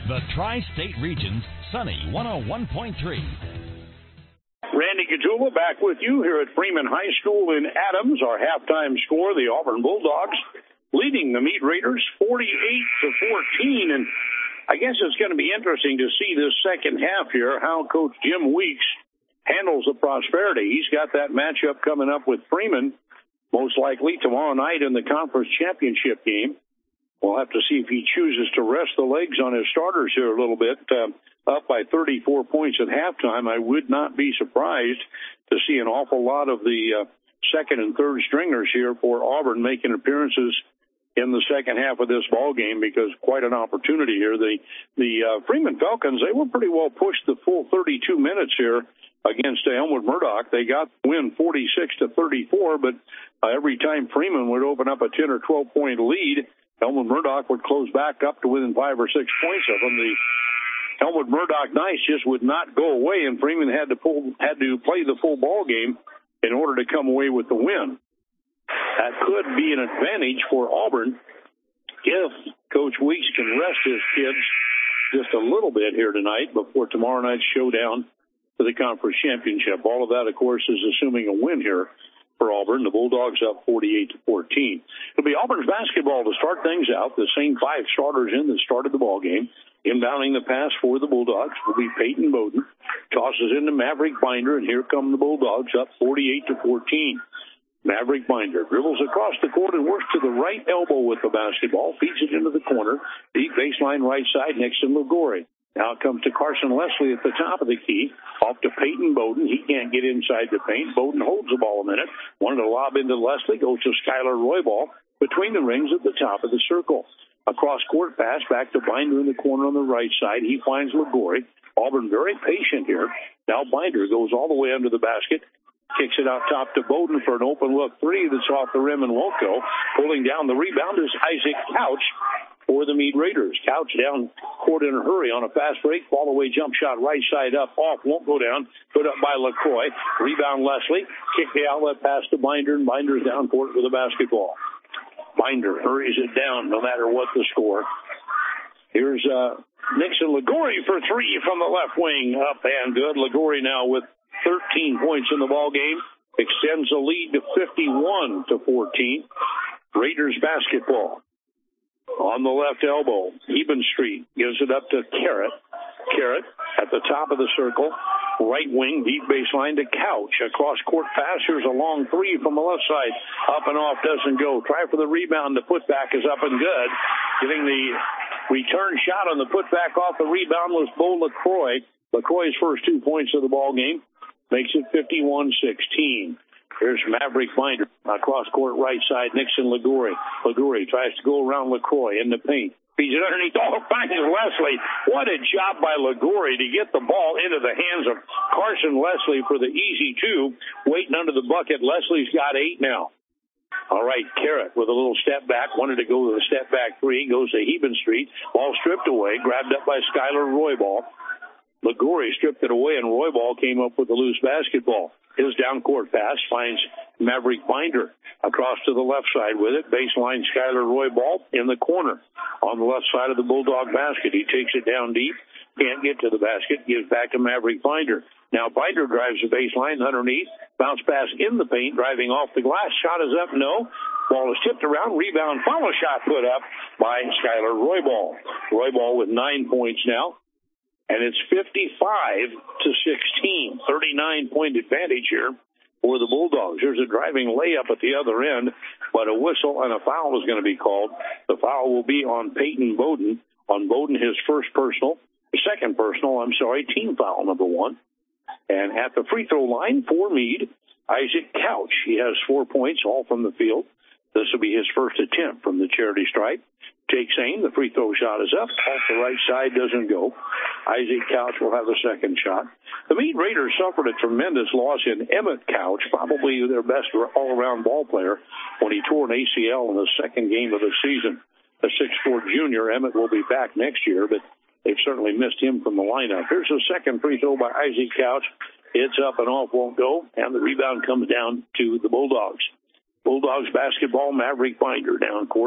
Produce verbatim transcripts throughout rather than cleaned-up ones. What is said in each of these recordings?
The Tri-State Region's Sunny one oh one point three. Randy Gajula back with you here at Freeman High School in Adams. Our halftime score, the Auburn Bulldogs leading the Meade Raiders forty-eight to fourteen. And I guess it's going to be interesting to see this second half here, how Coach Jim Weeks handles the Prosperity. He's got that matchup coming up with Freeman, most likely tomorrow night in the conference championship game. We'll have to see if he chooses to rest the legs on his starters here a little bit. Uh, up by thirty-four points at halftime, I would not be surprised to see an awful lot of the uh, second and third stringers here for Auburn making appearances in the second half of this ball game, because quite an opportunity here. The the uh, Freeman Falcons, they were pretty well pushed the full thirty-two minutes here against uh, Elmwood Murdoch. They got the win forty-six to thirty-four, but uh, every time Freeman would open up a ten or twelve point lead, Elmwood Murdoch would close back up to within five or six points of them. The Elmwood Murdoch Knights just would not go away, and Freeman had to pull, had to play the full ball game in order to come away with the win. That could be an advantage for Auburn if Coach Weeks can rest his kids just a little bit here tonight before tomorrow night's showdown for the conference championship. All of that, of course, is assuming a win here for Auburn. The Bulldogs up forty-eight to fourteen. It'll be Auburn's basketball to start things out. The same five starters in that started the ball game. Inbounding the pass for the Bulldogs will be Peyton Bowden. Tosses into Maverick Binder, and here come the Bulldogs up forty-eight to fourteen. Maverick Binder dribbles across the court and works to the right elbow with the basketball, feeds it into the corner, deep baseline right side next to Liguori. Now it comes to Carson Leslie at the top of the key, off to Peyton Bowden. He can't get inside the paint. Bowden holds the ball a minute. Wanted to lob into Leslie, goes to Skylar Roybal between the rings at the top of the circle. Across court pass back to Binder in the corner on the right side. He finds Liguori. Auburn very patient here. Now Binder goes all the way under the basket. Kicks it out top to Bowden for an open look three that's off the rim and won't go. Pulling down the rebound is Isaac Couch for the Meade Raiders. Couch down court in a hurry on a fast break. Fall away jump shot right side up. Off, won't go down. Put up by LaCroix. Rebound Leslie. Kick the outlet pass to Binder, and Binder's down court with the basketball. Binder hurries it down no matter what the score. Here's uh, Nixon Liguori for three from the left wing. Up and good. Liguori now with thirteen points in the ball game, extends the lead to fifty-one to fourteen. Raiders basketball. On the left elbow, Eben Street gives it up to Carrot. Carrot at the top of the circle. Right wing, deep baseline to Couch. Across court pass. Here's a long three from the left side. Up and off, doesn't go. Try for the rebound. The putback is up and good. Getting the return shot on the putback off the rebound was Bo LaCroix. LaCroix's first two points of the ball game makes it fifty-one sixteen. Here's Maverick Binder. Across court right side, Nixon Liguori. Liguori tries to go around LaCroix in the paint. Feeds it underneath. Oh, finds Leslie. What a job by Liguori to get the ball into the hands of Carson Leslie for the easy two. Waiting under the bucket. Leslie's got eight now. All right, Carrot with a little step back. Wanted to go to the step back three. Goes to Eben Street. Ball stripped away. Grabbed up by Skylar Roybal. Liguori stripped it away, and Roybal came up with the loose basketball. His down-court pass finds Maverick Binder across to the left side with it. Baseline Skylar Roybal in the corner on the left side of the Bulldog basket. He takes it down deep, can't get to the basket, gives back to Maverick Binder. Now Binder drives the baseline underneath, bounce pass in the paint, driving off the glass. Shot is up, no. Ball is tipped around, rebound, follow shot put up by Skylar Roybal. Roybal with nine points now. And it's fifty-five to sixteen, thirty-nine point advantage here for the Bulldogs. There's a driving layup at the other end, but a whistle and a foul is going to be called. The foul will be on Peyton Bowden. On Bowden, his first personal, second personal, I'm sorry, team foul number one. And at the free throw line for Meade, Isaac Couch. He has four points, all from the field. This will be his first attempt from the charity stripe. Takes aim. The free throw shot is up. Off the right side, doesn't go. Isaac Couch will have the second shot. The Meade Raiders suffered a tremendous loss in Emmett Couch, probably their best all-around ball player, when he tore an A C L in the second game of the season. A six foot four junior. Emmett will be back next year, but they've certainly missed him from the lineup. Here's the second free throw by Isaac Couch. It's up and off, won't go, and the rebound comes down to the Bulldogs. Bulldogs basketball, Maverick Binder down court.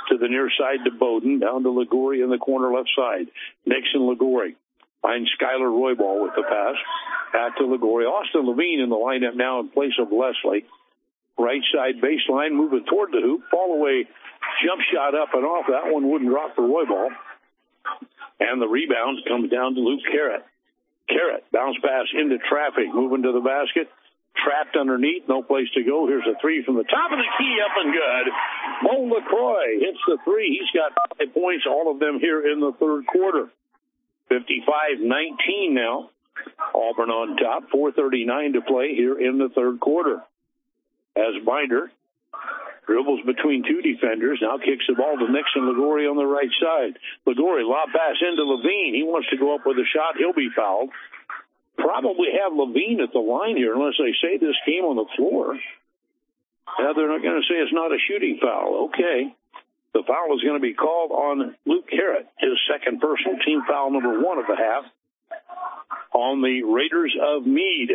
to the near side to Bowden, down to Ligori in the corner left side. Nixon Ligori finds Skylar Roybal with the pass. Back to Ligori. Austin Levine in the lineup now in place of Leslie. Right side baseline, moving toward the hoop. Fall away, jump shot up and off. That one wouldn't drop for Roybal. And the rebound comes down to Luke Carrot. Carrot, bounce pass into traffic, moving to the basket. Trapped underneath, no place to go. Here's a three from the top of the key, up and good. Bo LaCroix hits the three. He's got five points, all of them here in the third quarter. fifty-five nineteen now. Auburn on top, four thirty-nine to play here in the third quarter. As Binder dribbles between two defenders, now kicks the ball to Nixon Ligori on the right side. Ligori, lob pass into Levine. He wants to go up with a shot. He'll be fouled. Probably have Levine at the line here unless they say this game on the floor. Now they're not going to say it's not a shooting foul. Okay. The foul is going to be called on Luke Carrot, his second personal, team foul number one of the half on the Raiders of Meade.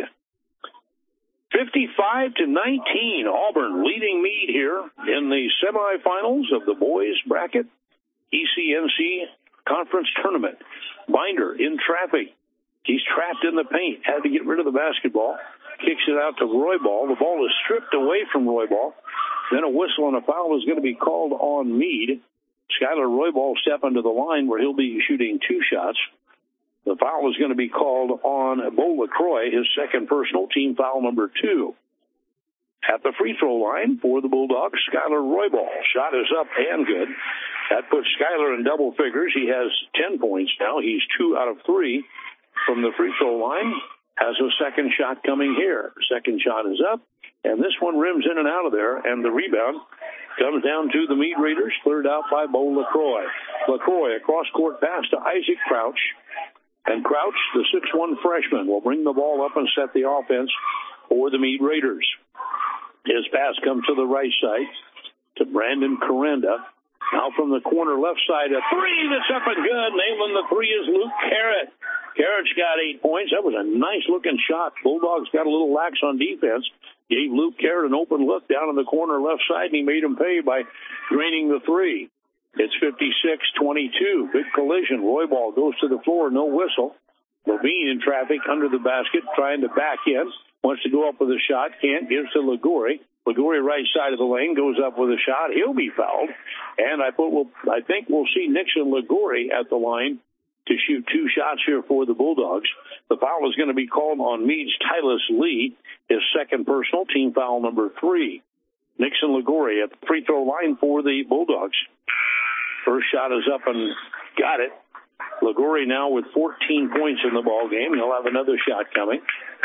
fifty-five to nineteen, Auburn leading Meade here in the semifinals of the boys bracket E C N C conference tournament. Binder in traffic. He's trapped in the paint. Had to get rid of the basketball. Kicks it out to Roybal. The ball is stripped away from Roybal. Then a whistle and a foul is going to be called on Meade. Skylar Roybal stepping to the line where he'll be shooting two shots. The foul is going to be called on Bo LaCroix, his second personal, team foul number two. At the free throw line for the Bulldogs, Skylar Roybal. Shot is up and good. That puts Skylar in double figures. He has ten points now. He's two out of three from the free throw line. Has a second shot coming here. Second shot is up, and this one rims in and out of there, and the rebound comes down to the Meade Raiders, cleared out by Bo LaCroix. LaCroix, a cross-court pass to Isaac Crouch, and Crouch, the six one freshman, will bring the ball up and set the offense for the Meade Raiders. His pass comes to the right side to Brandon Corenda. Now from the corner left side, a three that's up and good. Nailing the three is Luke Carrot. Carrot's got eight points. That was a nice-looking shot. Bulldogs got a little lax on defense. Gave Luke Carrot an open look down in the corner left side, and he made him pay by draining the three. It's fifty-six twenty-two. Big collision. Roybal goes to the floor, no whistle. Levine in traffic under the basket, trying to back in. Wants to go up with a shot. Can't. Gives to Ligori. Ligori right side of the lane goes up with a shot. He'll be fouled. And I, put, we'll, I think we'll see Nixon Ligori at the line to shoot two shots here for the Bulldogs. The foul is going to be called on Meade's Tyler Lee, his second personal, team foul number three. Nixon Ligori at the free throw line for the Bulldogs. First shot is up and got it. Ligori now with fourteen points in the ball game. He'll have another shot coming.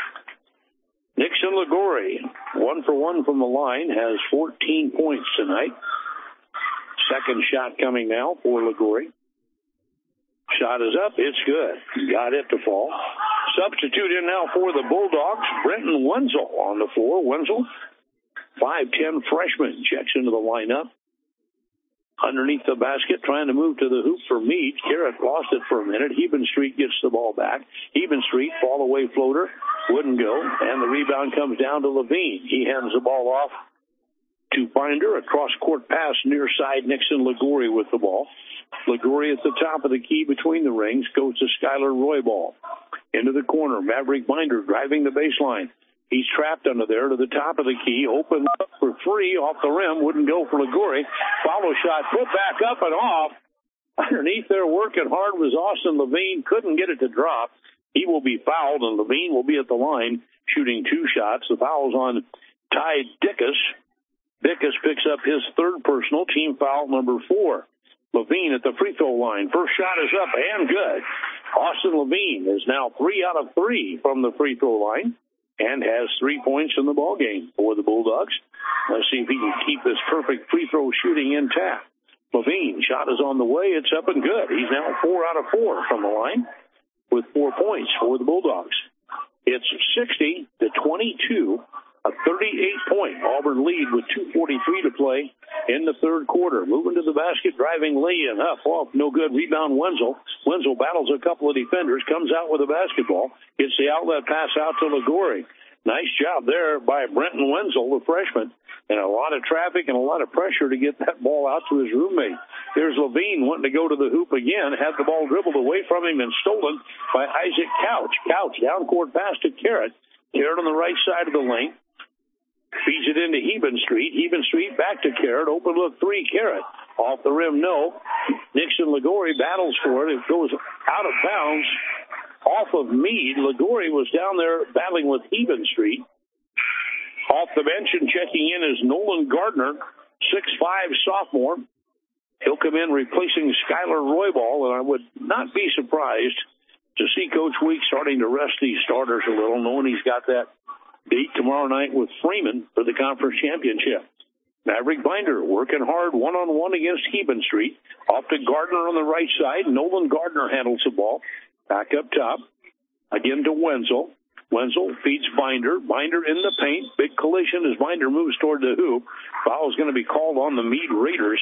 Nixon Ligori, one for one from the line, has fourteen points tonight. Second shot coming now for Ligori. Shot is up. It's good. Got it to fall. Substitute in now for the Bulldogs. Brenton Wenzel on the floor. Wenzel, five ten freshman, checks into the lineup. Underneath the basket, trying to move to the hoop for Meade. Carrot lost it for a minute. Heben Street gets the ball back. Heben Street, fall away floater, wouldn't go, and the rebound comes down to Levine. He hands the ball off to Binder. A cross-court pass near side. Nixon Ligori with the ball. Ligori at the top of the key between the rings, goes to Skylar Roybal. Into the corner, Maverick Binder driving the baseline. He's trapped under there to the top of the key. Open up for three off the rim. Wouldn't go for Ligori. Follow shot put back up and off. Underneath there working hard was Austin Levine. Couldn't get it to drop. He will be fouled, and Levine will be at the line shooting two shots. The foul's on Ty Dickus. Dickus picks up his third personal, team foul number four. Levine at the free throw line. First shot is up and good. Austin Levine is now three out of three from the free throw line and has three points in the ball game for the Bulldogs. Let's see if he can keep this perfect free throw shooting intact. Levine, shot is on the way. It's up and good. He's now four out of four from the line with four points for the Bulldogs. It's sixty to twenty-two, a thirty-eight point Auburn lead with two forty-three to play in the third quarter. Moving to the basket, driving lay-in, up, off, no good. Rebound Wenzel. Wenzel battles a couple of defenders, comes out with a basketball, gets the outlet pass out to Ligori. Nice job there by Brenton Wenzel, the freshman. And a lot of traffic and a lot of pressure to get that ball out to his roommate. Here's Levine wanting to go to the hoop again. Had the ball dribbled away from him and stolen by Isaac Couch. Couch down court pass to Carrot. Carrot on the right side of the lane. Feeds it into Heben Street. Heben Street back to Carrot. Open look three, Carrot. Off the rim, no. Nixon Ligori battles for it. It goes out of bounds off of Meade. Ligori was down there battling with Heben Street. Off the bench and checking in is Nolan Gardner, six five sophomore. He'll come in replacing Skylar Roybal, and I would not be surprised to see Coach Week starting to rest these starters a little, knowing he's got that date tomorrow night with Freeman for the conference championship. Maverick Binder working hard one-on-one against Heben Street. Off to Gardner on the right side. Nolan Gardner handles the ball. Back up top. Again to Wenzel. Wenzel feeds Binder. Binder in the paint. Big collision as Binder moves toward the hoop. Foul is going to be called on the Meade Raiders.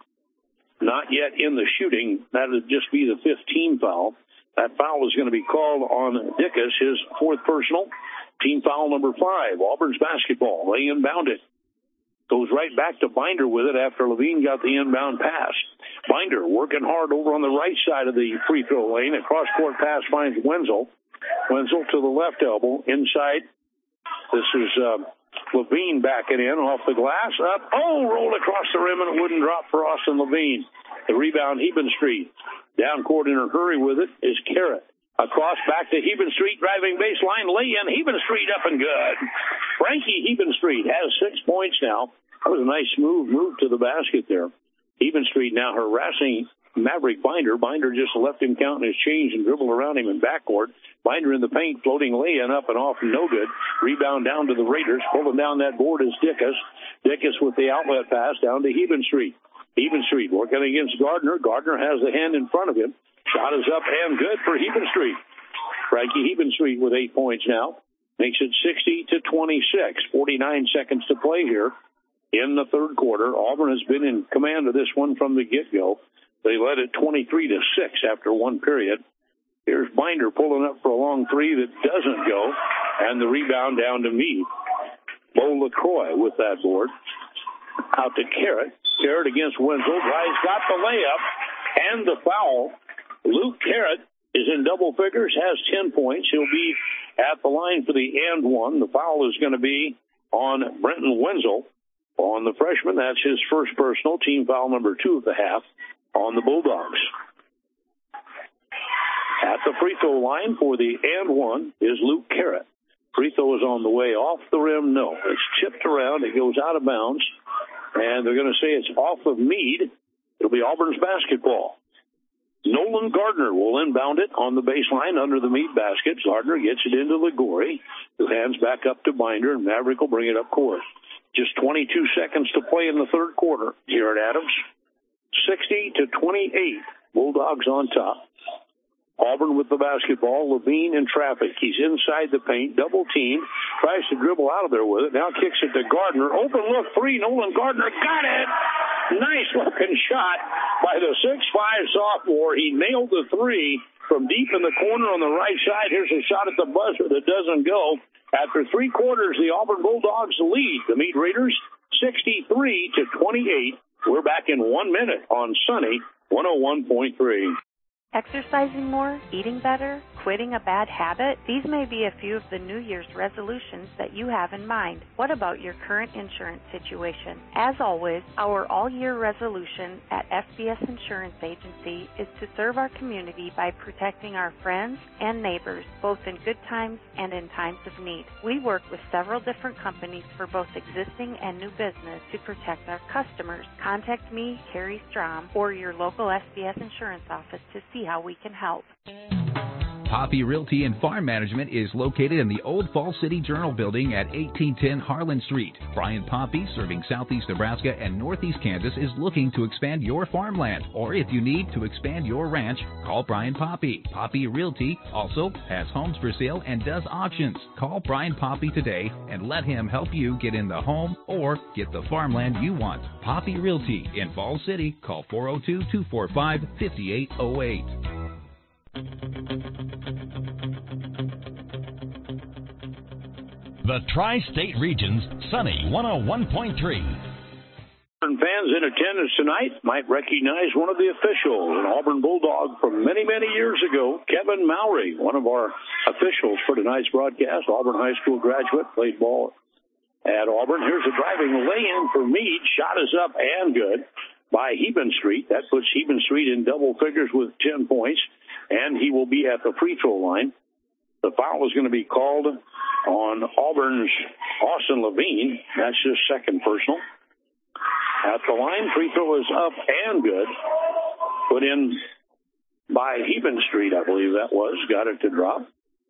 Not yet in the shooting. That would just be the fifth team foul. That foul is going to be called on Dickus, his fourth personal. Team foul number five. Auburn's basketball. They inbound it. Goes right back to Binder with it after Levine got the inbound pass. Binder working hard over on the right side of the free throw lane. A cross-court pass finds Wenzel. Wenzel to the left elbow. Inside. This is uh, Levine backing in off the glass. Up. Oh, rolled across the rim and it wouldn't drop for Austin Levine. The rebound, Heben Street. Down court in a hurry with it is Carrot. Across back to Heben Street, driving baseline, lay-in, Heben Street up and good. Frankie Heben Street has six points now. That was a nice smooth move to the basket there. Heben Street now harassing Maverick Binder. Binder just left him counting his change and dribbled around him in backcourt. Binder in the paint, floating lay-in up and off, no good. Rebound down to the Raiders. Pulling down that board is Dickus. Dickus with the outlet pass down to Heben Street. Heben Street working against Gardner. Gardner has the hand in front of him. Shot is up and good for Heben Street. Frankie Heben Street with eight points now. Makes it sixty to twenty-six. forty-nine seconds to play here in the third quarter. Auburn has been in command of this one from the get-go. They led it twenty-three to six after one period. Here's Binder pulling up for a long three that doesn't go. And the rebound down to Meade. Bo LaCroix with that board. Out to Carrot. Carrot against Wenzel. Rise got the layup and the foul. Luke Carrot is in double figures, has ten points. He'll be at the line for the and one. The foul is going to be on Brenton Wenzel. On the freshman, that's his first personal, team foul number two of the half on the Bulldogs. At the free throw line for the and one is Luke Carrot. Free throw is on the way off the rim. No, it's chipped around. It goes out of bounds. And they're going to say it's off of Meade. It'll be Auburn's basketball. Nolan Gardner will inbound it on the baseline under the Meade basket. Gardner gets it into Ligori, who hands back up to Binder, and Maverick will bring it up court. Just twenty-two seconds to play in the third quarter here at Adams. sixty to twenty-eight. Bulldogs on top. Auburn with the basketball. Levine in traffic. He's inside the paint. Double team. Tries to dribble out of there with it. Now kicks it to Gardner. Open look three. Nolan Gardner got it. Nice looking shot by the six five sophomore. He nailed the three from deep in the corner on the right side. Here's a shot at the buzzer that doesn't go. After three quarters, the Auburn Bulldogs lead the Meade Raiders sixty-three to twenty-eight. We're back in one minute on Sunny one oh one point three. Exercising more, eating better, quitting a bad habit? These may be a few of the New Year's resolutions that you have in mind. What about your current insurance situation? As always, our all-year resolution at F B S Insurance Agency is to serve our community by protecting our friends and neighbors, both in good times and in times of need. We work with several different companies for both existing and new business to protect our customers. Contact me, Carrie Strom, or your local F B S Insurance office to see how we can help. Poppy Realty and Farm Management is located in the Old Falls City Journal Building at eighteen ten Harlan Street. Brian Poppy, serving southeast Nebraska and northeast Kansas, is looking to expand your farmland. Or if you need to expand your ranch, call Brian Poppy. Poppy Realty also has homes for sale and does auctions. Call Brian Poppy today and let him help you get in the home or get the farmland you want. Poppy Realty in Falls City. Call four oh two, two four five, five eight oh eight. The Tri-State Region's Sunny one oh one point three. Fans in attendance tonight might recognize one of the officials, an Auburn Bulldog from many, many years ago, Kevin Mowry, one of our officials for tonight's broadcast. Auburn High School graduate, played ball at Auburn. Here's a driving lay-in for Meade. Shot is up and good by Heben Street. That puts Heben Street in double figures with ten points, and he will be at the free throw line. The foul is going to be called on Auburn's Austin Levine. That's his second personal. At the line, free throw is up and good. Put in by Heben Street, I believe that was. Got it to drop.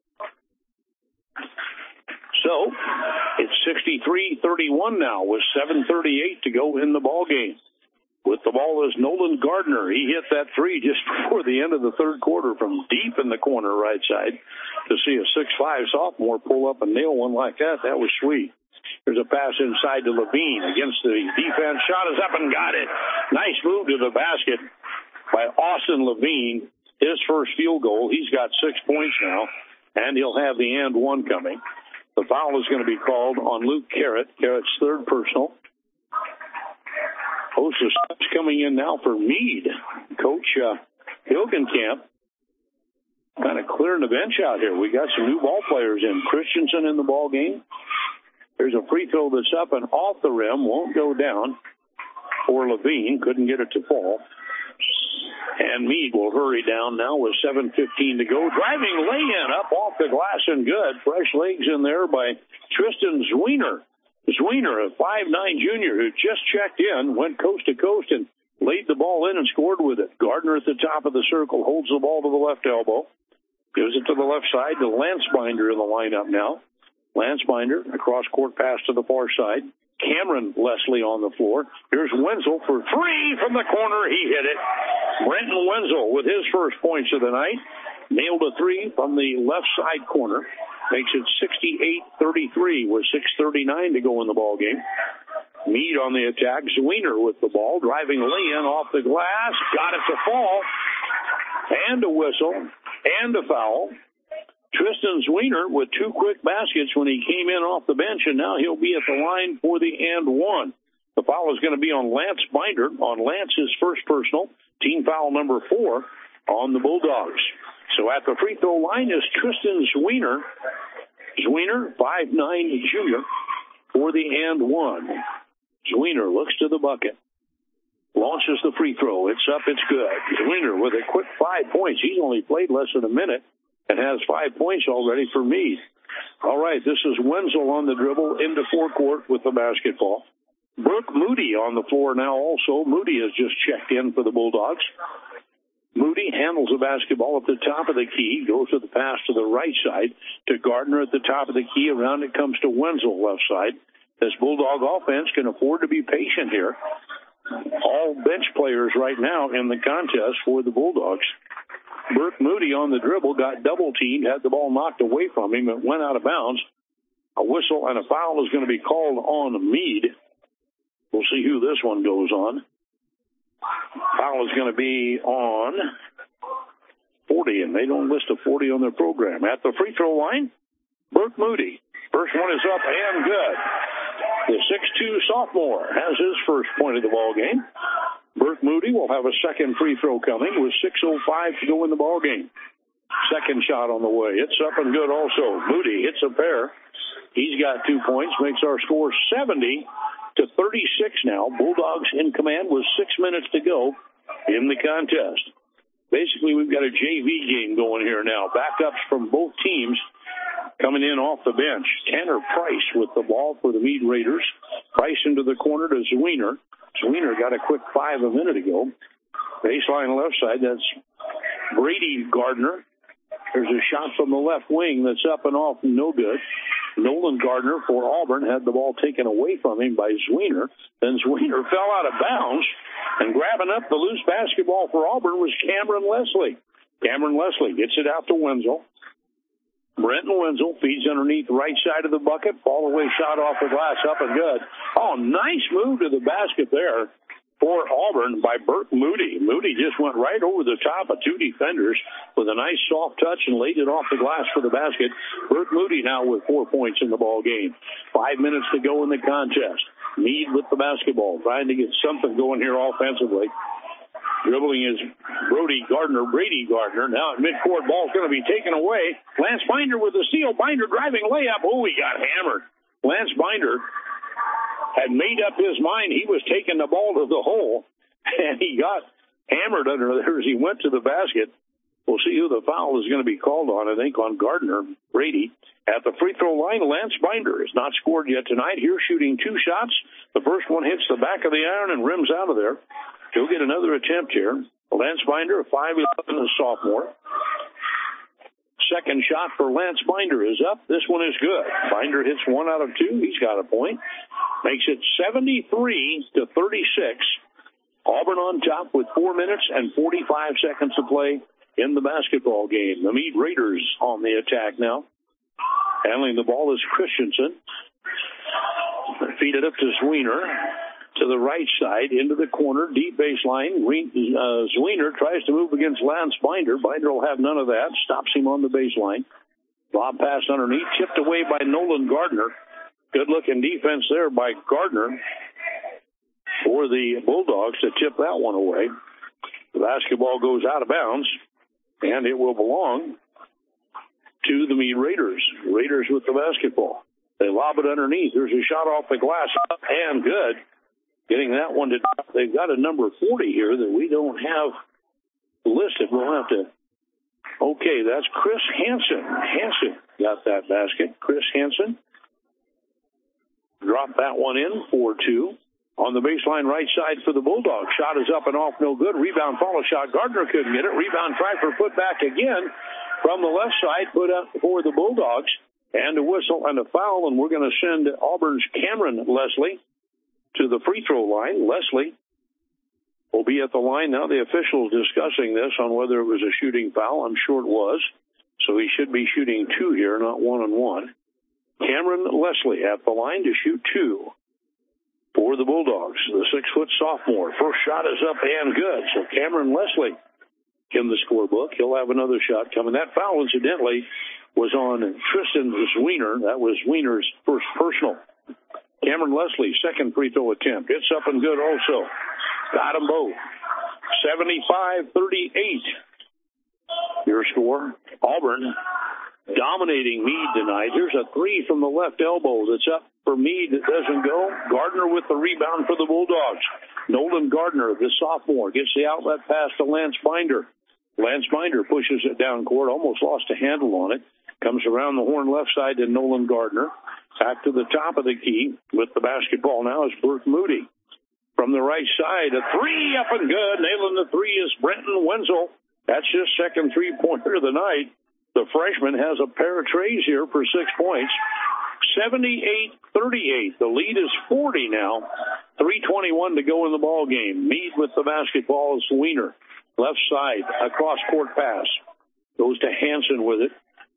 So it's sixty-three thirty-one now with seven thirty-eight to go in the ball game. With the ball is Nolan Gardner. He hit that three just before the end of the third quarter from deep in the corner right side. To see a six five sophomore pull up and nail one like that, that was sweet. There's a pass inside to Levine against the defense. Shot is up and got it. Nice move to the basket by Austin Levine. His first field goal. He's got six points now, and he'll have the and one coming. The foul is going to be called on Luke Carrot. Carrot's third personal. Host of steps coming in now for Meade. Coach uh, Hilgenkamp kind of clearing the bench out here. We got some new ball players in. Christensen in the ball game. There's a free throw that's up and off the rim. Won't go down for Levine. Couldn't get it to fall. And Meade will hurry down now with seven fifteen to go. Driving lay-in up off the glass and good. Fresh legs in there by Tristan Zwiener. Zwiener, a five nine junior who just checked in, went coast to coast and laid the ball in and scored with it. Gardner at the top of the circle holds the ball to the left elbow. Gives it to the left side to Lance Binder in the lineup now. Lance Binder, a cross-court pass to the far side. Cameron Leslie on the floor. Here's Wenzel for three from the corner. He hit it. Brenton Wenzel with his first points of the night. Nailed a three from the left side corner. Makes it sixty-eight thirty-three with six thirty-nine to go in the ball game. Meade on the attack. Zwiener with the ball. Driving lay-in off the glass. Got it to fall. And a whistle. And a foul. Tristan Zwiener with two quick baskets when he came in off the bench, and now he'll be at the line for the and one. The foul is going to be on Lance Binder, on Lance's first personal, team foul number four on the Bulldogs. So at the free throw line is Tristan Zwiener. Zwiener, five nine junior, for the and one. Zwiener looks to the bucket. Launches the free throw. It's up, it's good. Zwiener with a quick five points. He's only played less than a minute and has five points already for Meade. All right, this is Wenzel on the dribble into forecourt with the basketball. Brooke Moody on the floor now also. Moody has just checked in for the Bulldogs. Moody handles the basketball at the top of the key, goes to the pass to the right side to Gardner at the top of the key. Around it comes to Wenzel left side. This Bulldog offense can afford to be patient here. All bench players right now in the contest for the Bulldogs. Brooke Moody on the dribble, got double-teamed, had the ball knocked away from him. It went out of bounds. A whistle and a foul is going to be called on Meade. We'll see who this one goes on. Foul is going to be on forty, and they don't list a forty on their program. At the free throw line, Brooke Moody. First one is up and good. The six two sophomore has his first point of the ball game. Brooke Moody will have a second free throw coming with six oh five to go in the ball game. Second shot on the way. It's up and good also. Moody hits a pair. He's got two points, makes our score seventy to thirty-six now. Bulldogs in command with six minutes to go in the contest. Basically, we've got a J V game going here now. Backups from both teams coming in off the bench. Tanner Price with the ball for the Meade Raiders. Price into the corner to Zwiener. Zwiener got a quick five a minute ago. Baseline left side, that's Brady Gardner. There's a shot from the left wing that's up and off, no good. Nolan Gardner for Auburn had the ball taken away from him by Zwiener. Then Zwiener fell out of bounds, and grabbing up the loose basketball for Auburn was Cameron Leslie. Cameron Leslie gets it out to Wenzel. Brenton Wenzel feeds underneath the right side of the bucket. Fall away shot off the glass, up and good. Oh, nice move to the basket there for Auburn by Burt Moody. Moody just went right over the top of two defenders with a nice soft touch and laid it off the glass for the basket. Burt Moody now with four points in the ball game. Five minutes to go in the contest. Meade with the basketball, trying to get something going here offensively. Dribbling is Brody Gardner, Brady Gardner. Now at midcourt, ball's going to be taken away. Lance Binder with the steal. Binder driving layup. Oh, he got hammered. Lance Binder had made up his mind he was taking the ball to the hole, and he got hammered under there as he went to the basket. We'll see who the foul is going to be called on, I think, on Gardner, Brady. At the free throw line, Lance Binder has not scored yet tonight. Here shooting two shots. The first one hits the back of the iron and rims out of there. He'll get another attempt here. Lance Binder, five eleven, a sophomore. Second shot for Lance Binder is up. This one is good. Binder hits one out of two. He's got a point. Makes it seventy-three to thirty-six. Auburn on top with four minutes and forty-five seconds to play in the basketball game. The Meade Raiders on the attack now. Handling the ball is Christensen. Feed it up to Zwiener. To the right side, into the corner, deep baseline. Uh, Zwiener tries to move against Lance Binder. Binder will have none of that. Stops him on the baseline. Lob pass underneath, tipped away by Nolan Gardner. Good-looking defense there by Gardner for the Bulldogs to tip that one away. The basketball goes out of bounds, and it will belong to the Meade Raiders. Raiders with the basketball. They lob it underneath. There's a shot off the glass, up and good. Getting that one to, they've got a number forty here that we don't have listed. We'll have to, okay, that's Chris Hansen. Hansen got that basket. Chris Hansen dropped that one in for two. On the baseline right side for the Bulldogs. Shot is up and off, no good. Rebound, follow shot. Gardner couldn't get it. Rebound, try for put back again from the left side, put up for the Bulldogs. And a whistle and a foul, and we're going to send Auburn's Cameron Leslie to the free throw line. Leslie will be at the line now. The officials discussing this on whether it was a shooting foul. I'm sure it was. So he should be shooting two here, not one and one. Cameron Leslie at the line to shoot two for the Bulldogs. The six-foot sophomore. First shot is up and good. So Cameron Leslie in the scorebook. He'll have another shot coming. That foul, incidentally, was on Tristan Zwiener. That was Zwiener's first personal. Cameron Leslie, second free throw attempt. It's up and good also. Got them both. seventy-five thirty-eight. Your score. Auburn dominating Meade tonight. Here's a three from the left elbow that's up for Meade. That doesn't go. Gardner with the rebound for the Bulldogs. Nolan Gardner, the sophomore, gets the outlet pass to Lance Binder. Lance Binder pushes it down court. Almost lost a handle on it. Comes around the horn left side to Nolan Gardner. Back to the top of the key with the basketball now is Burt Moody. From the right side, a three up and good. Nailing the three is Brenton Wenzel. That's his second three-pointer of the night. The freshman has a pair of trays here for six points. seventy-eight thirty-eight. The lead is forty now. three twenty-one to go in the ball game. Meade with the basketball is Wiener. Left side, a cross-court pass. Goes to Hansen with it.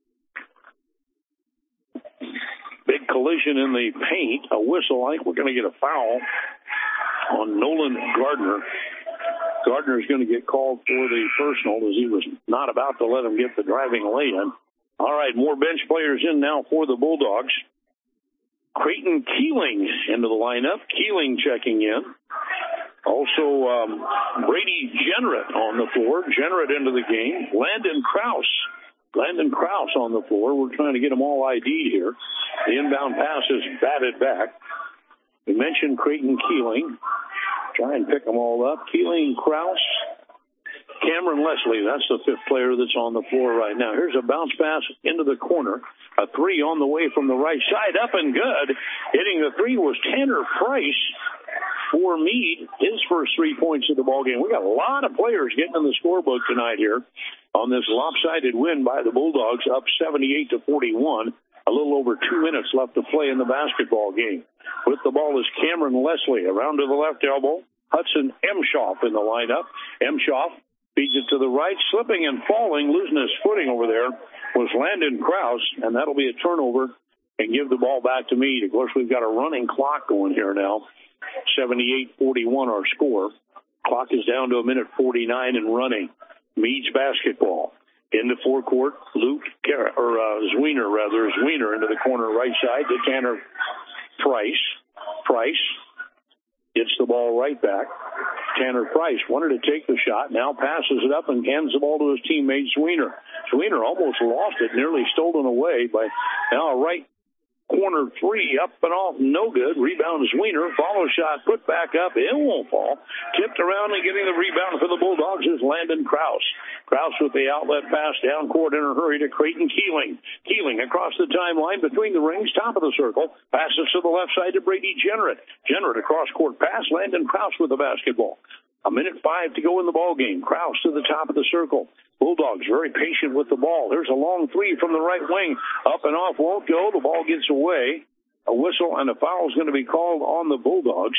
Big collision in the paint. A whistle. I think we're going to get a foul on Nolan Gardner. Gardner is going to get called for the personal as he was not about to let him get the driving lay-in. All right, more bench players in now for the Bulldogs. Creighton Keeling into the lineup. Keeling checking in. Also, um, Brady Jenrette on the floor. Jenrette into the game. Landon Krause. Landon Krause on the floor. We're trying to get them all I D'd here. The inbound pass is batted back. We mentioned Creighton Keeling. Try and pick them all up. Keeling, Krause, Cameron Leslie. That's the fifth player that's on the floor right now. Here's a bounce pass into the corner. A three on the way from the right side. Up and good. Hitting the three was Tanner Price for Meade. His first three points of the ballgame. We got a lot of players getting in the scorebook tonight here on this lopsided win by the Bulldogs, up seventy-eight to forty-one. A little over two minutes left to play in the basketball game. With the ball is Cameron Leslie. Around to the left elbow. Hudson Emshoff in the lineup. Emshoff feeds it to the right. Slipping and falling, losing his footing over there, was Landon Krause. And that'll be a turnover and give the ball back to Meade. Of course, we've got a running clock going here now. seventy-eight forty-one our score. Clock is down to a minute forty-nine and running. Meads basketball. In the forecourt, Luke, or uh, Zwiener, rather, Zwiener into the corner right side to Tanner Price. Price gets the ball right back. Tanner Price wanted to take the shot, now passes it up and hands the ball to his teammate Zwiener. Zwiener almost lost it, nearly stolen away by now a right corner three, up and off, no good. Rebound Zwiener, follow shot, put back up, it won't fall. Tipped around and getting the rebound for the Bulldogs is Landon Krause. Krause with the outlet pass down court in a hurry to Creighton Keeling. Keeling across the timeline between the rings, top of the circle, passes to the left side to Brady Jenrette. Jenrette across court pass, Landon Krause with the basketball. A minute five to go in the ball game. Krause to the top of the circle. Bulldogs very patient with the ball. There's a long three from the right wing. Up and off, won't go. The ball gets away. A whistle and a foul is going to be called on the Bulldogs.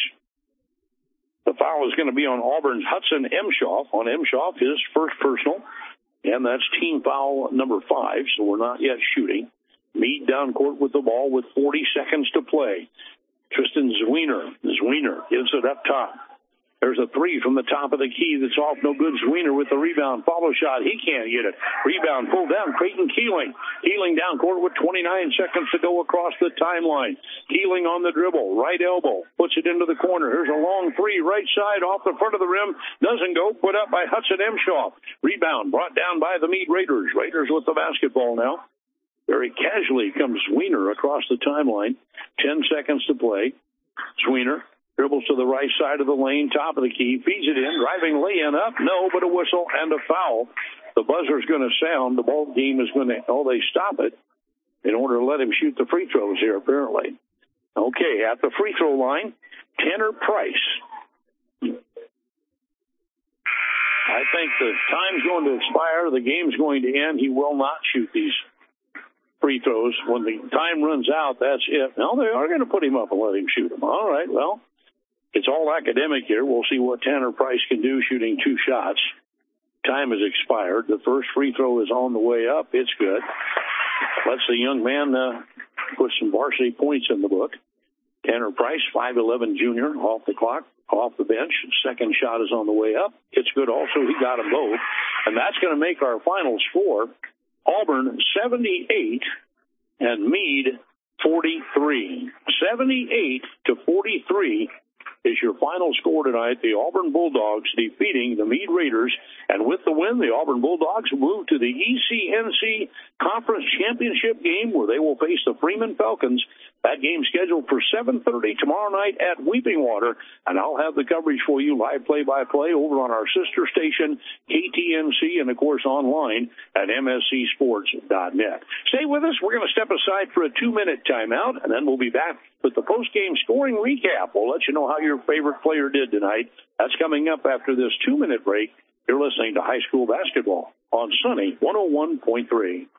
The foul is going to be on Auburn's Hudson Emshoff. On Emshoff, his first personal. And that's team foul number five, so we're not yet shooting. Meade down court with the ball with forty seconds to play. Tristan Zwiener. Zwiener gives it up top. There's a three from the top of the key that's off, no good. Zwiener with the rebound. Follow shot. He can't get it. Rebound pulled down. Creighton Keeling. Keeling down court with twenty-nine seconds to go across the timeline. Keeling on the dribble. Right elbow. Puts it into the corner. Here's a long three. Right side off the front of the rim. Doesn't go. Put up by Hudson Emshoff. Rebound brought down by the Meade Raiders. Raiders with the basketball now. Very casually comes Zwiener across the timeline. Ten seconds to play. Zwiener dribbles to the right side of the lane, top of the key, feeds it in, driving lay-in up, no, but a whistle and a foul. The buzzer's going to sound. The ball game is going to, oh, they stop it in order to let him shoot the free throws here, apparently. Okay, at the free throw line, Tanner Price. I think the time's going to expire. The game's going to end. He will not shoot these free throws. When the time runs out, that's it. Now they are going to put him up and let him shoot them. All right, well, it's all academic here. We'll see what Tanner Price can do shooting two shots. Time has expired. The first free throw is on the way up. It's good. Lets the young man uh, put some varsity points in the book. Tanner Price, five eleven junior, off the clock, off the bench. Second shot is on the way up. It's good also. He got them both. And that's going to make our final score Auburn seventy-eight and Meade forty-three. seventy-eight to forty-three is your final score tonight. The Auburn Bulldogs defeating the Meade Raiders. And with the win, the Auburn Bulldogs move to the E C N C Conference Championship game where they will face the Freeman Falcons. That game scheduled for seven thirty tomorrow night at Weeping Water. And I'll have the coverage for you, live play-by-play, over on our sister station, K T N C, and, of course, online at M S C sports dot net. Stay with us. We're going to step aside for a two-minute timeout, and then we'll be back with the post-game scoring recap. We'll let you know how your favorite player did tonight. That's coming up after this two-minute break. You're listening to High School Basketball on Sunny one oh one point three.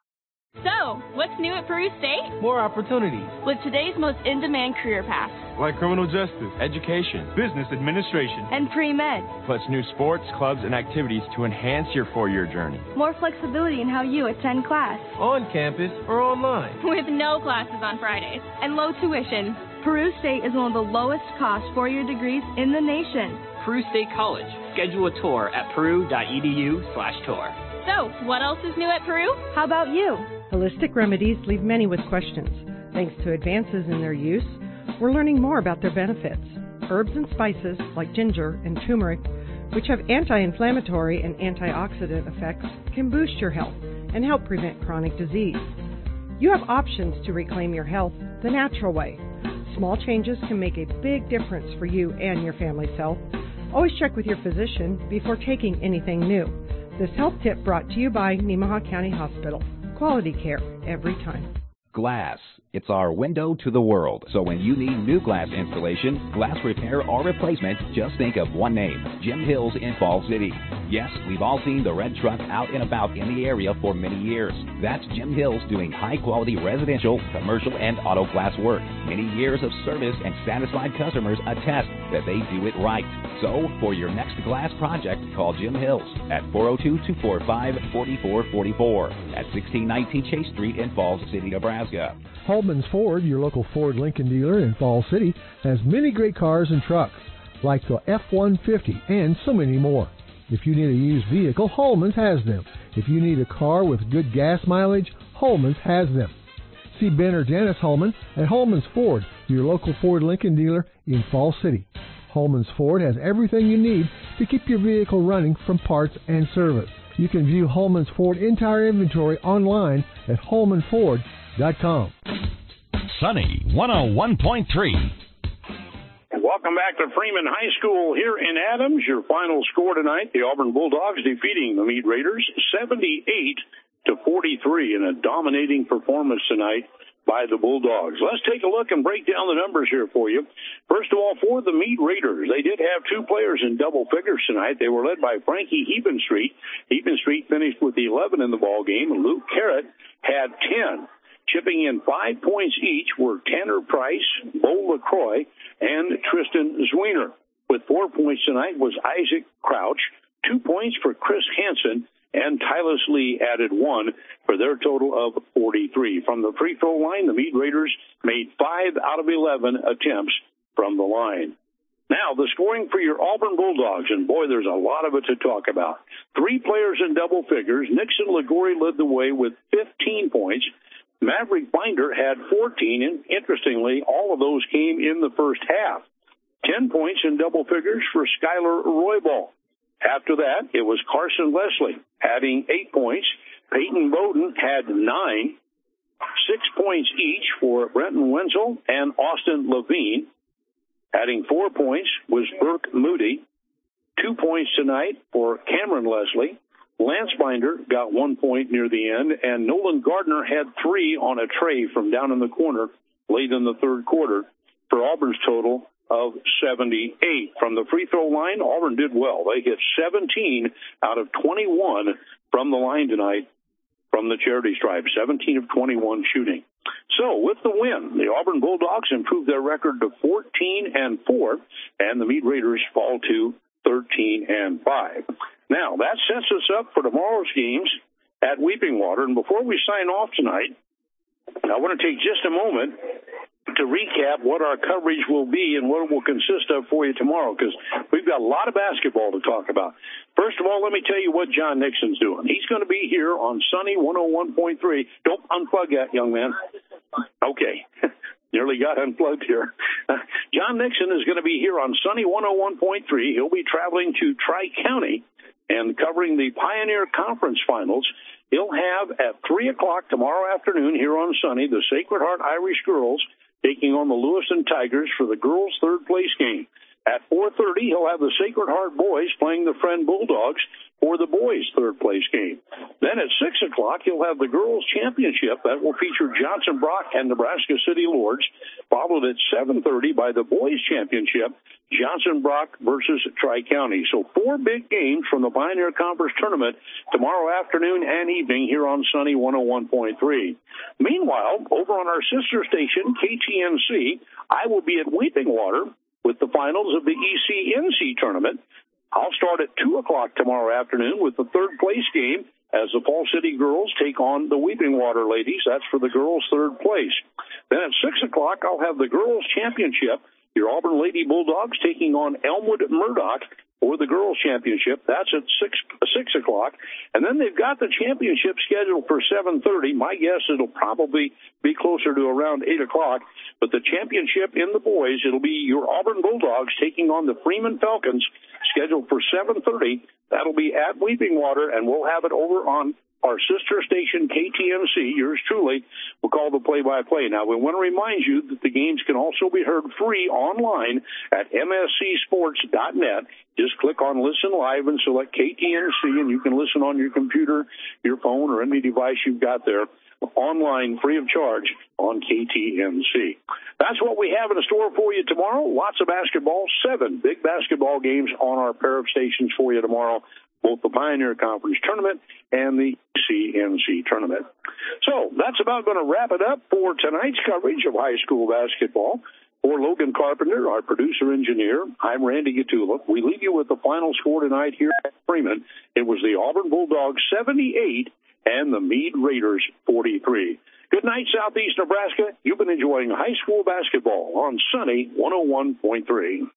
So, what's new at Peru State? More opportunities. With today's most in-demand career paths. Like criminal justice, education, business administration, and pre-med. Plus new sports, clubs, and activities to enhance your four-year journey. More flexibility in how you attend class. On campus or online. With no classes on Fridays. And low tuition. Peru State is one of the lowest cost four-year degrees in the nation. Peru State College. Schedule a tour at peru.edu slash tour. So, what else is new at Peru? How about you? Holistic remedies leave many with questions. Thanks to advances in their use, we're learning more about their benefits. Herbs and spices like ginger and turmeric, which have anti-inflammatory and antioxidant effects, can boost your health and help prevent chronic disease. You have options to reclaim your health the natural way. Small changes can make a big difference for you and your family's health. Always check with your physician before taking anything new. This health tip brought to you by Nemaha County Hospital. Quality care every time. Glass. It's our window to the world. So when you need new glass installation, glass repair, or replacement, just think of one name, Jim Hills in Fall City. Yes, we've all seen the red truck out and about in the area for many years. That's Jim Hills doing high-quality residential, commercial, and auto glass work. Many years of service and satisfied customers attest that they do it right. So, for your next glass project, call Jim Hills at four oh two, two four five, four four four four at sixteen nineteen Chase Street in Falls City, Nebraska. Holman's Ford, your local Ford Lincoln dealer in Falls City, has many great cars and trucks, like the F one fifty and so many more. If you need a used vehicle, Holman's has them. If you need a car with good gas mileage, Holman's has them. See Ben or Janice Holman at Holman's Ford, your local Ford Lincoln dealer in Falls City. Holman's Ford has everything you need to keep your vehicle running from parts and service. You can view Holman's Ford entire inventory online at holman ford dot com. Sunny one oh one point three. Welcome back to Freeman High School here in Adams. Your final score tonight, the Auburn Bulldogs defeating the Meade Raiders seventy-eight to forty-three in a dominating performance tonight by the Bulldogs. Let's take a look and break down the numbers here for you. First of all, for the Meade Raiders, they did have two players in double figures tonight. They were led by Frankie Hebenstreet. Hebenstreet finished with eleven in the ball game, and Luke Carrott had ten. Chipping in five points each were Tanner Price, Bo LaCroix, and Tristan Zwiener. With four points tonight was Isaac Crouch, two points for Chris Hansen, and Tyler Lee added one for their total of forty-three. From the free throw line, the Meade Raiders made five out of eleven attempts from the line. Now, the scoring for your Auburn Bulldogs, and boy, there's a lot of it to talk about. Three players in double figures. Nixon Ligori led the way with fifteen points. Maverick Binder had fourteen, and interestingly, all of those came in the first half. Ten points in double figures for Skylar Roybal. After that, it was Carson Leslie adding eight points. Peyton Bowden had nine. Six points each for Brenton Wenzel and Austin Levine. Adding four points was Burke Moody. Two points tonight for Cameron Leslie. Lance Binder got one point near the end, and Nolan Gardner had three on a tray from down in the corner late in the third quarter for Auburn's total of seventy-eight. From the free throw line, Auburn did well. They hit seventeen out of twenty-one from the line tonight from the charity stripe, seventeen of twenty-one shooting. So with the win, the Auburn Bulldogs improved their record to fourteen and four, and the Meade Raiders fall to thirteen and five. Now, that sets us up for tomorrow's games at Weeping Water. And before we sign off tonight, I want to take just a moment to recap what our coverage will be and what it will consist of for you tomorrow, because we've got a lot of basketball to talk about. First of all, let me tell you what John Nixon's doing. He's going to be here on Sunny one oh one point three. Don't unplug that, young man. Okay. Nearly got unplugged here. John Nixon is going to be here on Sunny one oh one point three. He'll be traveling to Tri-County and covering the Pioneer Conference Finals. He'll have at three o'clock tomorrow afternoon here on Sunny the Sacred Heart Irish girls taking on the Lewiston Tigers for the girls' third-place game. At four thirty, he'll have the Sacred Heart boys playing the Friend Bulldogs for the boys' third-place game. Then at six o'clock, he'll have the girls' championship. That will feature Johnson Brock and Nebraska City Lords, followed at seven thirty by the boys' championship, Johnson Brock versus Tri-County. So four big games from the Pioneer Conference Tournament tomorrow afternoon and evening here on Sunny one oh one point three. Meanwhile, over on our sister station, K T N C, I will be at Weeping Water with the finals of the E C N C tournament. I'll start at two o'clock tomorrow afternoon with the third-place game as the Fall City girls take on the Weeping Water ladies. That's for the girls' third place. Then at six o'clock, I'll have the girls' championship. Your Auburn Lady Bulldogs taking on Elmwood Murdoch for the girls' championship. That's at six, six o'clock. And then they've got the championship scheduled for seven thirty. My guess it'll probably be closer to around eight o'clock. But the championship in the boys, it'll be your Auburn Bulldogs taking on the Freeman Falcons, scheduled for seven thirty. That'll be at Weeping Water, and we'll have it over on our sister station, K T M C, yours truly, will call the play-by-play. Now, we want to remind you that the games can also be heard free online at m s c sports dot net. Just click on Listen Live and select K T M C, and you can listen on your computer, your phone, or any device you've got there, online, free of charge, on K T M C. That's what we have in store for you tomorrow. Lots of basketball, seven big basketball games on our pair of stations for you tomorrow. both the Pioneer Conference Tournament and the C N C Tournament. So that's about going to wrap it up for tonight's coverage of high school basketball. For Logan Carpenter, our producer-engineer, I'm Randy Gatula. We leave you with the final score tonight here at Freeman. It was the Auburn Bulldogs seventy-eight and the Meade Raiders forty-three. Good night, Southeast Nebraska. You've been enjoying high school basketball on Sunny one oh one point three.